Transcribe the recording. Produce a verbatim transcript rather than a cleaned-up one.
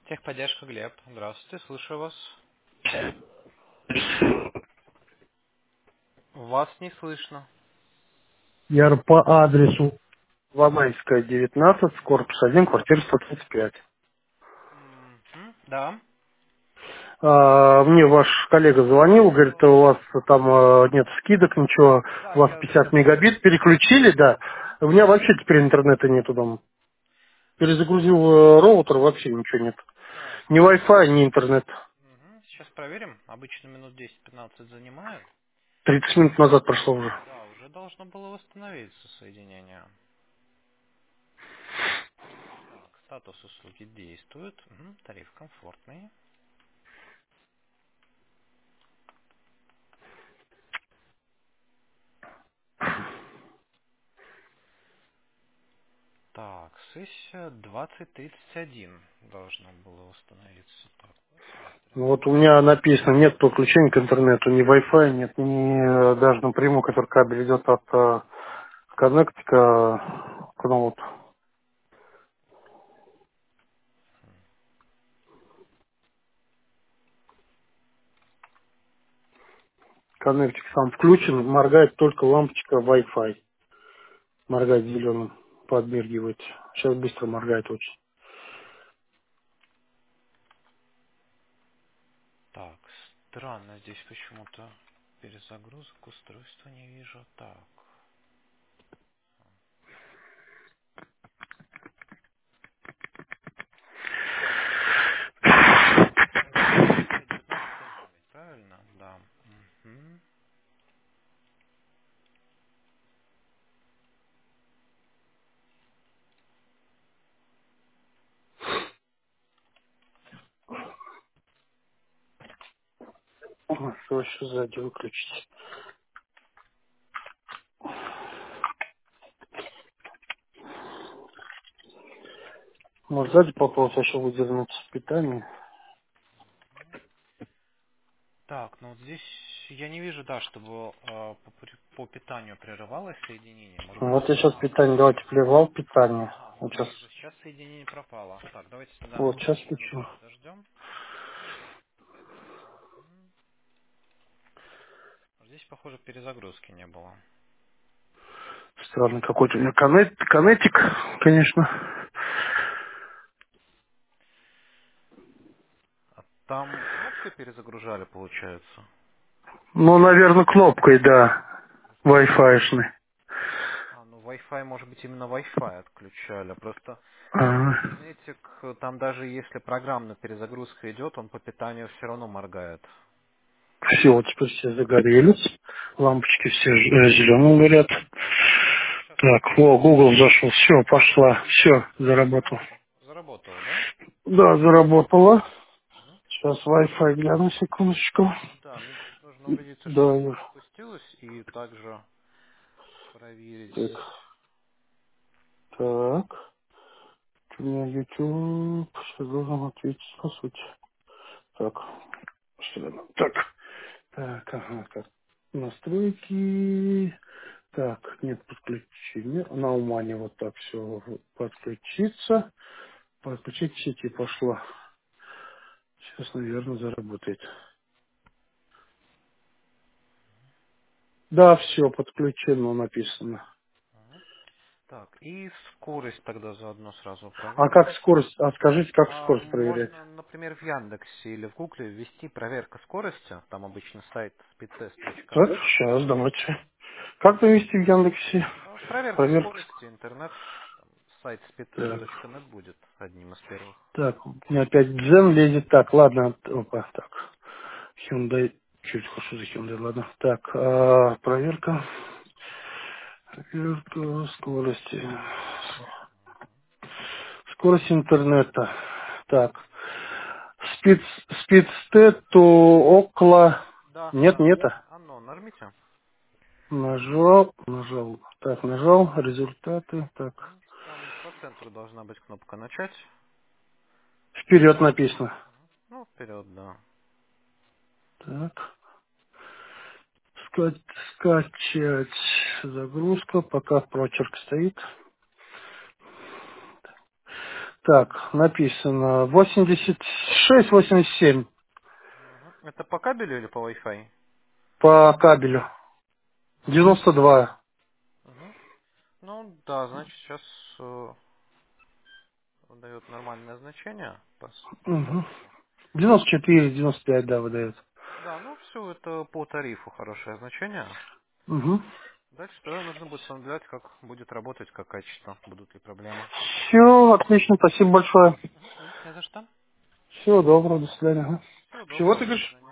Техподдержка, Глеб. Здравствуйте, слушаю вас. Вас не слышно. Я по адресу Ломайская, девятнадцать, корпус один, квартира сто тридцать пять. Мгм, да. А, мне ваш коллега звонил, говорит, у вас там э, нет скидок, ничего, Да, у вас я пятьдесят звонил. мегабит, переключили, да. У меня вообще теперь интернета нету дома. Перезагрузил э, роутер, вообще ничего нет. Так, Ни Wi-Fi, ни интернет. мгм, сейчас проверим. Обычно минут десять-пятнадцать занимает. тридцать минут назад прошло уже. Да, уже должно было восстановиться соединение. Так, статус услуги действует. Мгм, тариф комфортный. Так, сессия двадцать тридцать один должна была восстановиться. Так, Ну, посмотрим. вот у меня написано, нет подключения к интернету, ни Wi-Fi, нет ни э, даже напрямую, который кабель идет от э, коннектика к ноуту. Коннектик сам включен, моргает только лампочка Wi-Fi. Моргает зеленым, подмергивает. Сейчас быстро моргает очень. Так, странно здесь почему-то перезагрузок устройства не вижу. Так. Ломайская, девятнадцать сорок девять, правильно? Да. Мгм. Все, еще сзади выключить. Может сзади попробовать еще выдернуть питание. Так, ну вот здесь я не вижу, да, чтобы э, по, при- по питанию прерывалось соединение. Может быть... Вот я сейчас А, питание, давайте плевал питание. ага, Вот вот сейчас, вижу, сейчас соединение пропало. Так, давайте тогда вот сейчас минутку включу. подождем. Здесь, похоже, перезагрузки не было. Странный какой-то у меня коннект, коннектик, конечно. А там кнопкой перезагружали, получается? Ну, наверное, кнопкой, да. Wi-Fi-шной. А, ну Wi-Fi, может быть, именно Wi-Fi отключали. Просто Ага. Кинетик, э, там даже если программная перезагрузка идет, он по питанию все равно моргает. Все, вот теперь все загорелись. Лампочки все зеленым горят. Сейчас Так, проверим. о, Google зашел. Все, пошла. Все, заработал. Хорошо. Заработало, да? Да, заработала. Мгм. Сейчас Wi-Fi гляну, секундочку. Да, мне здесь нужно убедиться, что Да, все Юр. запустилось, и также проверить. Так, так. У меня YouTube сейчас должен ответить по сути. Так, что там? Так, так, ага, так. Настройки. Так, нет подключения. На умане вот так все подключиться. Подключить к сети пошла. Сейчас, наверное, заработает. Да, все, подключено написано. Мгм. Так, и скорость тогда заодно сразу А проверим. как скорость? А скажите, как А, скорость проверять? можно, например, в Яндексе или в Гугле ввести проверка скорости. Там обычно сайт speedtest точка Так, нет. сейчас, давайте. Как вывести в Яндексе? А, проверка Проверка. скорости, интернет, там, сайт speedtest Так, точка нет будет одним из первых. так, у меня опять дзен лезет. Так, ладно, опа, так. Hyundai, чуть хочу за Hyundai, ладно. Так, а, проверка. Проверка скорости. Скорость интернета. Так. Спид, спидстет, то около... Да, Нет, да. нет. Оно, нажмите. Нажал, нажал. Так, нажал, результаты. Так. Мгм. Там по центру должна быть кнопка начать. Вперед написано. Ну, вперед, да. Так. Ска- Скачать загрузка, пока прочерк стоит. Так, написано восемьдесят шесть восемьдесят семь Мгм. Это по кабелю или по Wi-Fi? по кабелю. Мгм. девяносто два. Мгм. Ну да, значит сейчас э, дает нормальное значение. Пос- Угу. Посмотрим. девяносто четыре, девяносто пять, да, выдает. Да, ну все это по тарифу хорошее значение. Угу. Дальше тогда нужно будет смотреть, как будет работать, как качество, будут ли проблемы. Все, отлично, спасибо большое. Мгм. Не за что. Всего доброго, до свидания. Ага. Всего Чего доброго, ты до говоришь? свидания.